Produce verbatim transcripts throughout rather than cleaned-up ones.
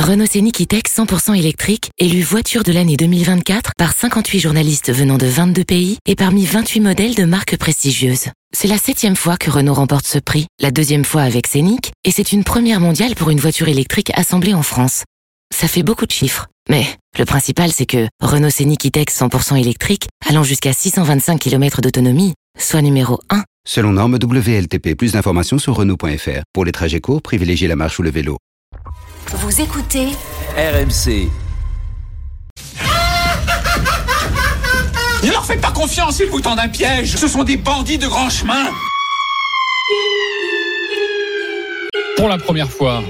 Renault Scénic E-Tech cent pour cent électrique, élu voiture de l'année deux mille vingt-quatre par cinquante-huit journalistes venant de vingt-deux pays et parmi vingt-huit modèles de marques prestigieuses. C'est la septième fois que Renault remporte ce prix, la deuxième fois avec Scénic, et c'est une première mondiale pour une voiture électrique assemblée en France. Ça fait beaucoup de chiffres, mais le principal c'est que Renault Scénic E-Tech cent pour cent électrique, allant jusqu'à six cent vingt-cinq kilomètres d'autonomie, soit numéro un. Selon norme W L T P, plus d'informations sur Renault point F R. Pour les trajets courts, privilégiez la marche ou le vélo. Vous écoutez R M C. Ne leur faites pas confiance, ils vous tendent un piège. Ce sont des bandits de grand chemin. Pour la première fois.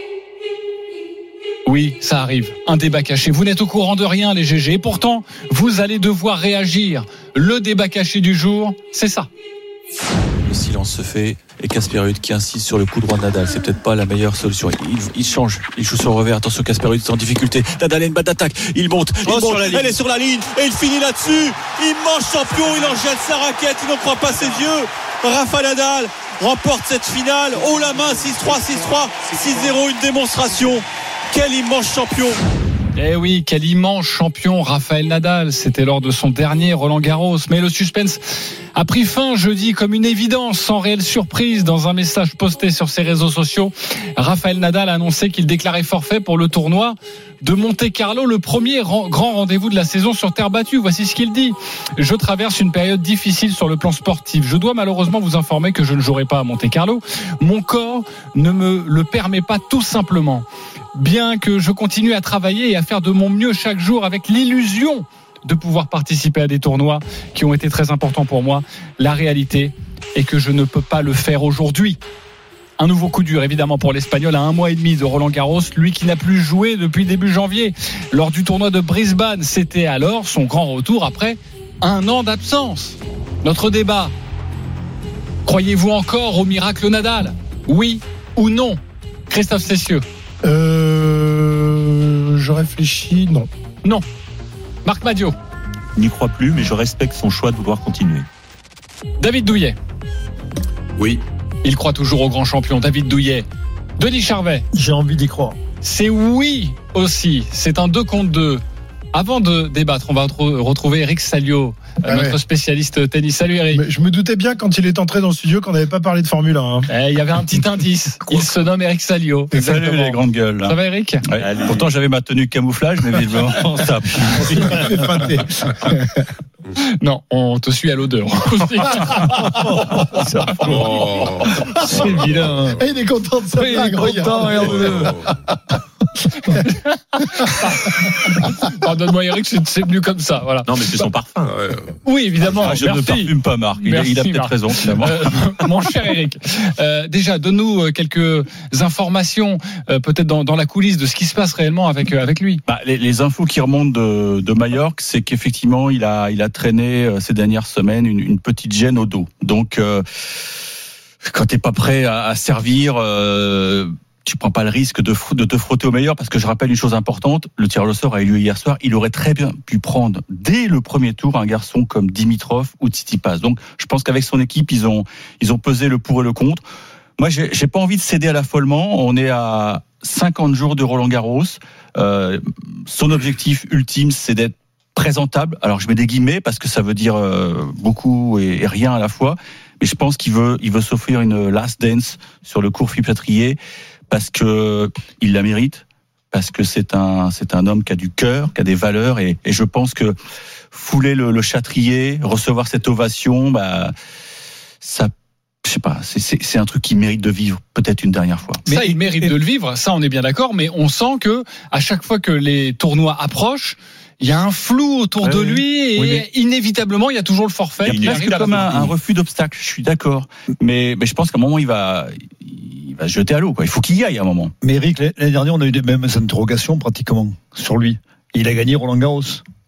Oui, ça arrive. Un débat caché. Vous n'êtes au courant de rien, les G G. Et pourtant, vous allez devoir réagir. Le débat caché du jour, c'est ça. Le silence se fait et Casper Ruud qui insiste sur le coup droit de Nadal. C'est peut-être pas la meilleure solution. Il, il change, il joue sur le revers. Attention, Casper Ruud est en difficulté. Nadal a une balle d'attaque. Il monte, il oh, monte. Elle est sur la ligne et il finit là-dessus. Immense champion, il en jette sa raquette. Il n'en croit pas ses yeux. Rafa Nadal remporte cette finale haut la main, six trois, six trois, six zéro. Une démonstration. Quel immense champion. Eh oui, quel immense champion Rafael Nadal. C'était lors de son dernier Roland-Garros. Mais le suspense a pris fin jeudi comme une évidence, sans réelle surprise. Dans un message posté sur ses réseaux sociaux, Rafael Nadal a annoncé qu'il déclarait forfait pour le tournoi de Monte-Carlo, le premier grand rendez-vous de la saison sur terre battue. Voici ce qu'il dit. Je traverse une période difficile sur le plan sportif. Je dois malheureusement vous informer que je ne jouerai pas à Monte-Carlo. Mon corps ne me le permet pas, tout simplement. Bien que je continue à travailler et à faire de mon mieux chaque jour avec l'illusion de pouvoir participer à des tournois qui ont été très importants pour moi, la réalité est que je ne peux pas le faire aujourd'hui. Un nouveau coup dur évidemment pour l'Espagnol à un mois et demi de Roland-Garros, lui qui n'a plus joué depuis début janvier. Lors du tournoi de Brisbane, c'était alors son grand retour après un an d'absence. Notre débat, croyez-vous encore au miracle Nadal ? Oui ou non ? Christophe Cessieux. Euh, je réfléchis, non. Non. Marc Madiot. N'y crois plus, mais je respecte son choix de vouloir continuer. David Douillet. Oui. Il croit toujours au grand champion, David Douillet. Denis Charvet. J'ai envie d'y croire. C'est oui aussi. C'est un deux contre deux. Avant de débattre, on va retrouver Eric Salio, ah notre ouais. spécialiste tennis. Salut Eric. Mais je me doutais bien quand il est entré dans le studio qu'on n'avait pas parlé de Formule un. Hein. Eh, il y avait un petit indice. Il se nomme Eric Salio. Salut les grandes gueules. Ça va Eric ? Ouais. Pourtant j'avais ma tenue camouflage, mais visiblement ça. Non, on te suit à l'odeur. Oh. C'est vilain. Hein. Et il est content de ça. Oui, il est content. Regarde. Pardonne-moi Eric, c'est, c'est venu comme ça, voilà. Non mais c'est son parfum. Ouais. Oui évidemment. Ah, je Merci. ne parfume pas Marc. Il, Merci, il a peut-être Marc. raison finalement. Euh, mon cher Eric, euh, déjà donne-nous quelques informations, euh, peut-être dans, dans la coulisse de ce qui se passe réellement avec euh, avec lui. Bah, les, les infos qui remontent de, de Majorque, c'est qu'effectivement il a il a traîné euh, ces dernières semaines une, une petite gêne au dos. Donc euh, quand t'es pas prêt à, à servir. Euh, tu prends pas le risque de, de te frotter au meilleur, parce que je rappelle une chose importante, le tirage au sort a eu lieu hier soir, il aurait très bien pu prendre dès le premier tour un garçon comme Dimitrov ou Tsitsipas. Donc je pense qu'avec son équipe, ils ont, ils ont pesé le pour et le contre. Moi, j'ai, j'ai pas envie de céder à l'affolement. On est à cinquante jours de Roland-Garros. Euh, son objectif ultime, c'est d'être présentable. Alors je mets des guillemets parce que ça veut dire euh, beaucoup et, et rien à la fois. Mais je pense qu'il veut, il veut s'offrir une last dance sur le court Philippe-Chatrier, parce que il la mérite, parce que c'est un, c'est un homme qui a du cœur, qui a des valeurs, et, et je pense que fouler le, le Chatrier, recevoir cette ovation, bah, ça, je sais pas, c'est, c'est, c'est un truc qui mérite de vivre peut-être une dernière fois. Mais ça, il mérite et... de le vivre, ça on est bien d'accord, mais on sent que à chaque fois que les tournois approchent, il y a un flou autour ouais, de lui et oui, mais... inévitablement il y a toujours le forfait. Il y a presque comme un, un refus d'obstacle. Je suis d'accord, mais, mais je pense qu'à un moment il va, il va se jeter à l'eau. Quoi. Il faut qu'il y aille à un moment. Mais Eric, l'année dernière on a eu les mêmes interrogations pratiquement sur lui. Il a gagné Roland Garros.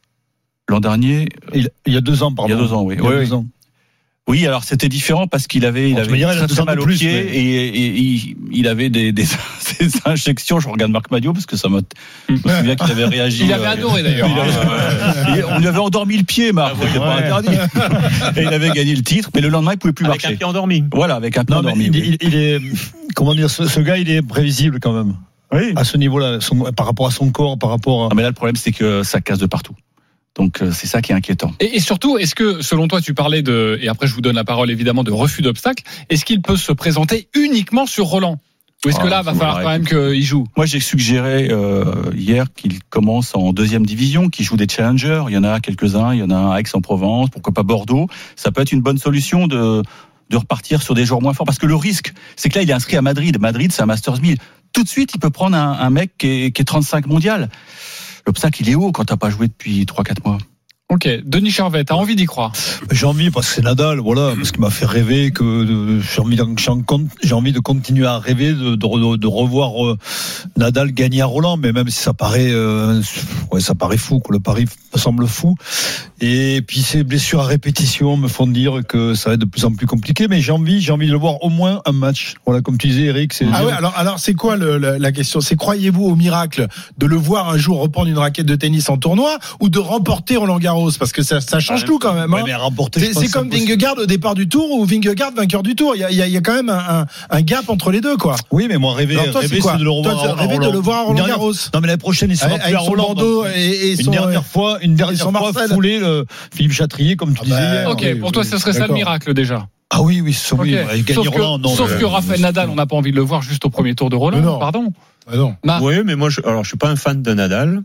L'an dernier, il, il y a deux ans, pardon. Il y a deux ans, oui. Il y a oui, deux oui. ans. Oui, alors c'était différent parce qu'il avait, il bon, avait dire, très, très mal au plus, pied mais... et, et, et il, il avait des, des, des injections. Je regarde Marc Madiot parce que ça m'a. Je me souviens qu'il avait réagi. Il avait euh, adoré d'ailleurs. Il avait, on lui avait endormi le pied, Marc. Ah, c'était ouais. pas interdit. Et il avait gagné le titre, mais le lendemain il pouvait plus avec marcher. Avec un pied endormi. Voilà, avec un pied non, endormi. Il, oui. il, il est, comment dire, ce, ce gars, il est prévisible quand même. Oui. À ce niveau-là, son, par rapport à son corps, par rapport à... Ah, mais là, le problème, c'est que ça casse de partout. Donc, c'est ça qui est inquiétant. Et, et surtout, est-ce que, selon toi, tu parlais de, et après je vous donne la parole évidemment, de refus d'obstacle, est-ce qu'il peut se présenter uniquement sur Roland ? Ou est-ce que là, ah, va falloir quand même qu'il joue ? Moi, j'ai suggéré euh, hier qu'il commence en deuxième division, qu'il joue des challengers. Il y en a quelques-uns, il y en a un à Aix-en-Provence, pourquoi pas Bordeaux. Ça peut être une bonne solution de, de repartir sur des joueurs moins forts. Parce que le risque, c'est que là, il est inscrit à Madrid. Madrid, c'est un Masters mille. Tout de suite, il peut prendre un, un mec qui est, qui est trente-cinq mondial. L'obstacle, il est haut quand t'as pas joué depuis trois quatre mois. Ok, Denis Charvet, t'as envie d'y croire ? J'ai envie parce que c'est Nadal, voilà, parce qu'il m'a fait rêver, que de, j'ai envie, j'ai envie de continuer à rêver de, de, de revoir euh, Nadal gagner à Roland, mais même si ça paraît, euh, ouais, ça paraît fou, que le pari me semble fou. Et puis ces blessures à répétition me font dire que ça va être de plus en plus compliqué, mais j'ai envie, j'ai envie de le voir au moins un match. Voilà, comme tu disais, Eric. C'est ah ouais, alors, alors c'est quoi le, la, la question ? C'est croyez-vous au miracle de le voir un jour reprendre une raquette de tennis en tournoi ou de remporter Roland Garros ? Parce que ça, ça change ah, tout quand même. Hein. Ouais, mais remporter, c'est c'est comme Vingegaard au départ du tour ou Vingegaard vainqueur du tour. Il y a, il y a, il y a quand même un, un, un gap entre les deux, quoi. Oui, mais moi rêver, alors, toi, rêver c'est, c'est de le revoir. Toi, rêver de le voir à Roland Garros. Non, mais l'année prochaine, il sera avec, plus à Roland. Bordeaux et, et une son, dernière fois, une dernière fois foulé le Philippe Chatrier, comme tu ah disais bah, hier. Ok, oui, pour oui, toi, ce serait d'accord. Ça le miracle déjà. Ah oui, oui, oui, okay. oui gagner sauf Roland. Que, non, sauf euh, que Raphaël Nadal, on n'a pas envie de le voir juste au premier tour de Roland. Non. Pardon. Ah non. Marc. Oui, mais moi, je, alors, je suis pas un fan de Nadal,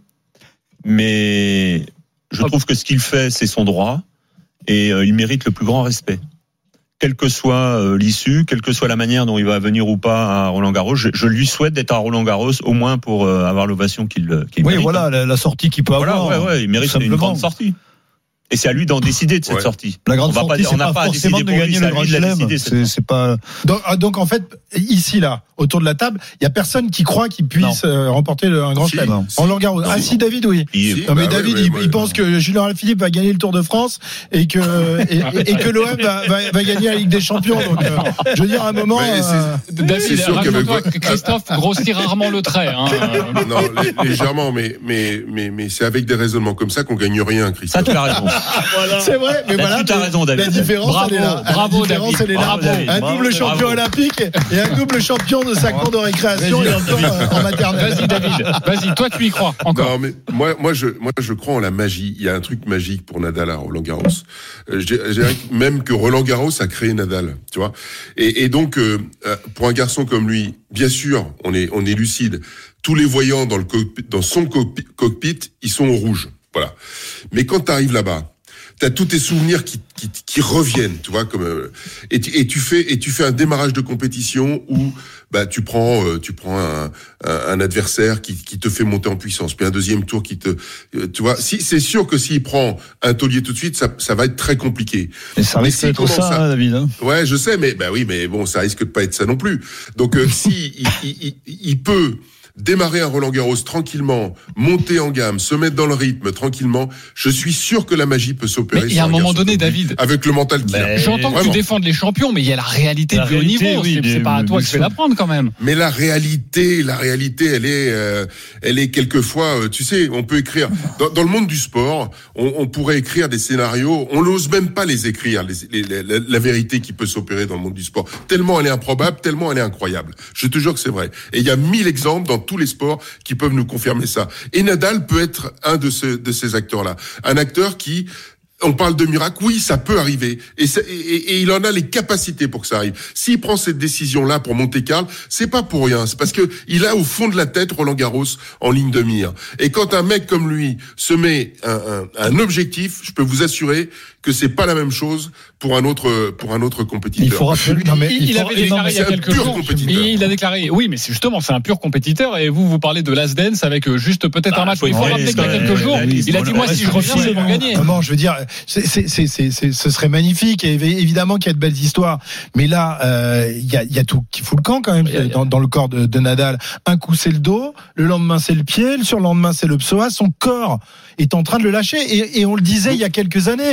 mais je trouve que ce qu'il fait, c'est son droit. Et euh, il mérite le plus grand respect. Quelle que soit euh, l'issue, quelle que soit la manière dont il va venir ou pas à Roland-Garros, je, je lui souhaite d'être à Roland-Garros au moins pour euh, avoir l'ovation qu'il, qu'il oui, mérite. Oui, voilà, la, la sortie qu'il peut voilà, avoir. Ouais, ouais, il mérite une grande sortie. Et c'est à lui d'en décider de cette ouais. sortie. La grande on va sortie, pas, c'est on n'a pas, pas forcément de gagner le Grand Chelem. C'est, c'est pas. Donc, donc en fait, ici là, autour de la table, il y a personne qui croit qu'il puisse euh, remporter le, un Grand Chelem en Roland Garros. Ah si, David, oui. Si, non mais bah David, ouais, il, ouais, il pense que Julien Alaphilippe va gagner le Tour de France et que et, et, et que l'O M va, va, va gagner la Ligue des Champions. Donc, euh, je veux dire, à un moment, ouais, euh, David, raconte-toi que Christophe grossit rarement le trait. Hein. Non, légèrement, mais mais mais mais c'est avec des raisonnements comme ça qu'on gagne rien, Christophe. Ça, tu as raison. Voilà. C'est vrai, mais voilà. Tu as raison, David. La différence, bravo, elle est là. Bravo, la différence, David. Elle est là. Bravo, un bravo, double champion bravo. olympique et un double champion de sa cour de récréation et encore en maternelle. Vas-y, David. Vas-y, toi, tu y crois encore. Non, mais moi, moi, je, moi, je crois en la magie. Il y a un truc magique pour Nadal à Roland Garros. Euh, je dirais même que Roland Garros a créé Nadal, tu vois. Et, et donc, euh, pour un garçon comme lui, bien sûr, on est, on est lucide. Tous les voyants dans le cockpit, dans son cockpit, ils sont au rouge. Voilà. Mais quand tu arrives là-bas, t'as tous tes souvenirs qui, qui, qui reviennent, tu vois, comme euh, et, tu, et tu fais et tu fais un démarrage de compétition où bah tu prends euh, tu prends un, un, un adversaire qui, qui te fait monter en puissance, puis un deuxième tour qui te euh, tu vois, si c'est sûr que s'il prend un taulier tout de suite, ça ça va être très compliqué. Et ça risque d'être ça, ça, hein, David. Hein. Ouais, je sais, mais bah oui, mais bon, ça risque de pas être ça non plus. Donc euh, si il, il, il, il peut démarrer un Roland-Garros tranquillement, monter en gamme, se mettre dans le rythme tranquillement, je suis sûr que la magie peut s'opérer. Mais il y a un moment donné, David, avec le mental qu'il a. J'entends que tu défendes les champions, mais il y a la réalité du haut niveau. Oui, c'est, c'est pas à toi que je vais l'apprendre quand même. Mais la réalité, la réalité, elle est, euh, elle est quelquefois, euh, tu sais, on peut écrire dans, dans le monde du sport, on, on pourrait écrire des scénarios, on n'ose même pas les écrire, les, les, la, la vérité qui peut s'opérer dans le monde du sport. Tellement elle est improbable, tellement elle est incroyable. Je te jure que c'est vrai. Et il y a mille exemples dans tous les sports qui peuvent nous confirmer ça. Et Nadal peut être un de, ce, de ces acteurs-là. Un acteur qui, on parle de miracle, oui, ça peut arriver. Et, et, et il en a les capacités pour que ça arrive. S'il prend cette décision-là pour Monte-Carlo, c'est pas pour rien. C'est parce que il a au fond de la tête Roland Garros en ligne de mire. Et quand un mec comme lui se met un, un, un objectif, je peux vous assurer que c'est pas la même chose pour un autre pour un autre compétiteur. Il faut rappeler, non, mais il, il, il avait déclaré il y a quelques jours. Compétiteur. Il a déclaré, oui, mais c'est justement c'est un pur compétiteur. Et vous vous parlez de Last Dance avec juste peut-être bah, un match. Il faut ouais, rappeler qu'il y a quelques jours, il a dit moi si je reviens, c'est pour gagner. Non, je veux dire, c'est, c'est, c'est, c'est, c'est, ce serait magnifique et évidemment qu'il y a de belles histoires. Mais là, il euh, y a il y a tout qui fout le camp quand même dans, dans le corps de, de Nadal. Un coup c'est le dos, le lendemain c'est le pied, le surlendemain c'est le psoas. Son corps est en train de le lâcher et, et on le disait il y a quelques années. Euh,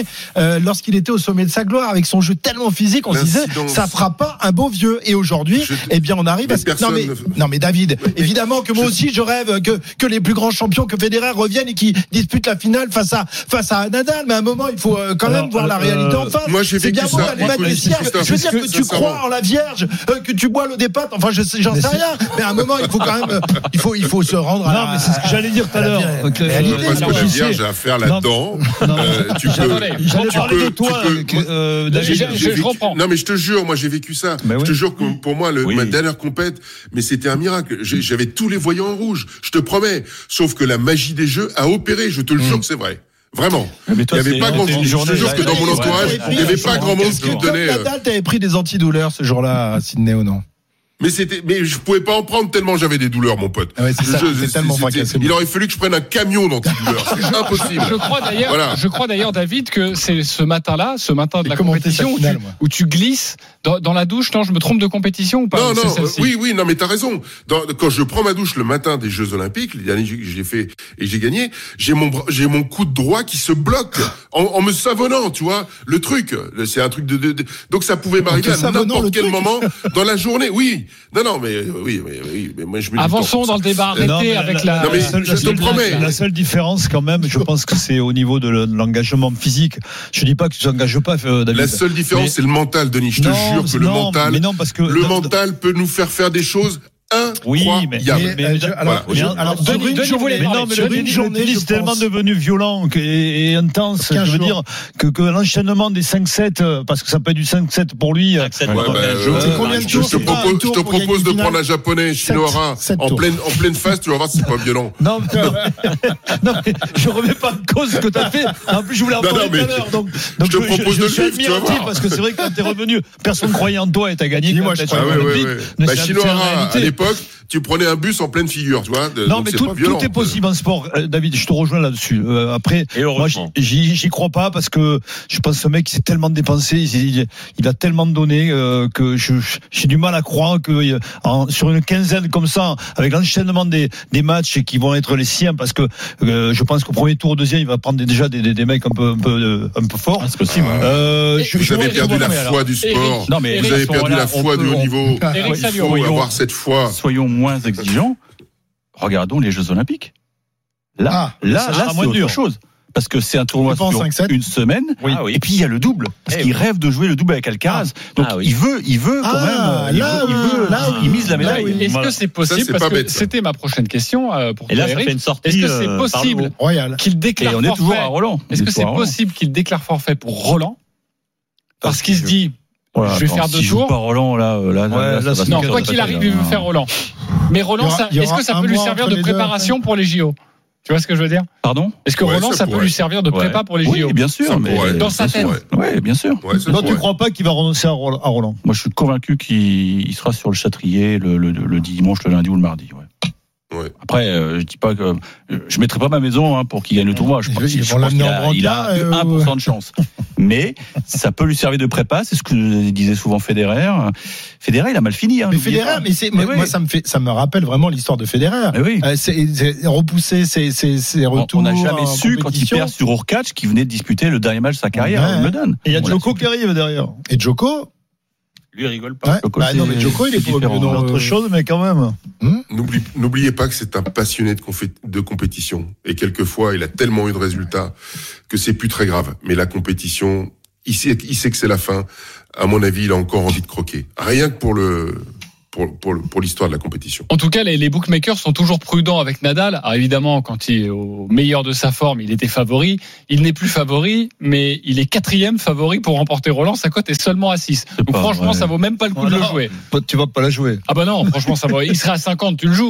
euh, lorsqu'il était au sommet de sa gloire, avec son jeu tellement physique, on se disait ça fera pas un beau vieux. Et aujourd'hui, je... eh bien, on arrive mais à. Non mais, ne... non mais David, oui, mais évidemment que moi je... aussi je rêve que que les plus grands champions, que Federer revienne et qui disputent la finale face à face à Nadal. Mais à un moment, il faut quand même Alors, voir euh, la réalité en face. Moi, j'ai c'est bien beau d'aller mettre des cierges. Je veux dire que tu crois en la Vierge, que tu bois l'eau des pâtes. Enfin, je j'en sais rien. Mais à un moment, il faut quand même, il faut il faut se rendre. Non, mais c'est ce que j'allais dire tout à l'heure. Parce que la Vierge a affaire là-dedans. Tu peux. J'allais parler de toi, David. Je reprends. Non, mais je te jure, moi, j'ai vécu ça. Je te jure que pour moi, ma dernière compète, mais c'était un miracle. J'avais tous les voyants en rouge. Je te promets. Sauf que la magie des jeux a opéré. Je te le jure que c'est vrai. Vraiment. Mais toi, il n'y avait pas grand monde. Je te jure que dans mon entourage, il n'y avait pas grand monde qui me donnait. Nadal, t'avais pris des antidouleurs ce jour-là à Sydney ou non? Mais c'était, mais je pouvais pas en prendre tellement j'avais des douleurs, mon pote. Ah ouais, c'est ça, je, c'est tellement fracassé. Il aurait fallu que je prenne un camion d'antidouleurs. C'est impossible. Je crois d'ailleurs, voilà. je crois d'ailleurs, David, que c'est ce matin-là, ce matin de la compétition, finale, où, tu, où tu glisses dans, dans la douche. Non, je me trompe de compétition ou pas? Non, non, euh, oui, oui, non, mais t'as raison. Dans, quand je prends ma douche le matin des Jeux Olympiques, les derniers que j'ai fait et j'ai gagné, j'ai mon, j'ai mon coude droit qui se bloque en, en me savonnant, tu vois. Le truc, c'est un truc de, de, de donc ça pouvait m'arriver à n'importe quel moment dans la journée. Oui. Non, non, mais, oui, mais, oui, mais moi je me dis. Avançons dans le débat arrêté non, avec la. Non, mais la, je te promets. La seule différence, quand même, je pense que c'est au niveau de l'engagement physique. Je dis pas que tu t'engages pas, David. La seule différence, mais... c'est le mental, Denis. Je te non, jure que non, le mental, mais non, parce que le dans, mental peut nous faire faire des choses. Oui, mais, mais, mais je, alors, voilà. je, alors sur une journée, mais non, mais le une journée, c'est tellement devenu violent et, et intense. Je veux jours. dire que, que l'enchaînement des cinq sept, parce que ça peut être du cinq sept pour lui. Ouais, bah, je, c'est combien de jours? Je te propose, je te propose de prendre un japonais Shinohara en pleine, en pleine face. Tu vas voir, c'est pas violent. Non, non, mais je remets pas en cause ce que t'as fait. En plus, je voulais en parler tout à l'heure. Donc, je te propose de le vivre. Tu vas voir. Parce que c'est vrai que quand t'es revenu, personne croyait en toi et t'as gagné. Moi, je crois. Shinohara, à l'époque, tu prenais un bus en pleine figure, tu vois. Non, mais tout, tout est possible en sport. Euh, David, je te rejoins là-dessus. Euh, après, moi, j'y, j'y crois pas parce que je pense que ce mec, il s'est tellement dépensé, il, il a tellement donné euh, que je, j'ai du mal à croire que en, sur une quinzaine comme ça, avec l'enchaînement des, des matchs qui vont être les siens, parce que euh, je pense qu'au premier tour, au deuxième, il va prendre déjà des, des, des mecs un peu, un peu, un peu forts. Ah, c'est possible. Euh, je, vous je avez perdu la foi alors. du sport. Non, mais vous avez perdu la foi du haut niveau. Il faut avoir cette foi. Soyons moins exigeants. Regardons les Jeux Olympiques. Là, ah, là, là, c'est autre chose. Parce que c'est un tournoi sur une semaine. Oui. Ah oui. Et puis il y a le double. Parce eh qu'il oui. rêve de jouer le double avec Alcaraz. Ah. Donc ah oui. il veut, il veut quand ah, même. Là, il veut, là, il mise la médaille. Là, est-ce voilà. que c'est possible? Ça, c'est parce que bête, c'était ma prochaine question euh, pour Et là, Eric. ça fait une sortie. Est-ce que c'est possible Royal qu'il déclare forfait? Et on est toujours à Roland. Est-ce que c'est possible qu'il déclare forfait pour Roland? Parce qu'il se dit. Voilà, je vais attends, faire deux si tours. Pas Roland là, là, là, là, là non, quoi qu'il arrive, il veut faire Roland. Mais Roland, ça, est-ce que ça peut lui servir de préparation pour les J O? Tu vois ce que je veux dire? Pardon? Est-ce que ouais, Roland, ça, ça peut lui servir de prépa ouais. pour les J O? Oui, bien sûr. Mais pourrait, dans sa tête. Oui, bien sûr. Ouais, non, tu crois pas qu'il va renoncer à Roland? Moi, je suis convaincu qu'il sera sur le Châtrier le, le, le dimanche, le lundi ou le mardi. Ouais. Ouais. Après, euh, je dis pas que je mettrai pas ma maison hein, pour qu'il gagne le tournoi. Je pense, ils je pense qu'il a, il a euh... un pour cent de chance. Mais ça peut lui servir de prépa. C'est ce que disait souvent Federer. Federer, il a mal fini. Hein, mais Federer, mais c'est mais moi, oui. ça me fait, ça me rappelle vraiment l'histoire de Federer. Oui. Euh, c'est, c'est repousser ses, ses, ses retours. On n'a jamais su quand il perd sur Hurkacz qui venait de disputer le dernier match de sa carrière. Ouais. Wimbledon. Et il y a Djoko qui arrive derrière. Et Djoko. Lui, il rigole pas. Ouais. Bah non, mais Djoko, il est pour dans autre chose, mais quand même. Hmm N'oubliez, n'oubliez pas que c'est un passionné de, confé- de compétition. Et quelquefois, il a tellement eu de résultats que c'est plus très grave. Mais la compétition, il sait, il sait que c'est la fin. À mon avis, il a encore envie de croquer. Rien que pour le... Pour, pour, pour l'histoire de la compétition. En tout cas, les, les bookmakers sont toujours prudents avec Nadal. Alors évidemment, quand il est au meilleur de sa forme, il était favori. Il n'est plus favori, mais il est quatrième favori pour remporter Roland. Sa cote est seulement à six. Donc franchement, vrai. ça vaut même pas le coup oh de non. le jouer. Tu vas pas la jouer. Ah bah non, franchement, ça vaut. Il serait à cinquante, tu le joues.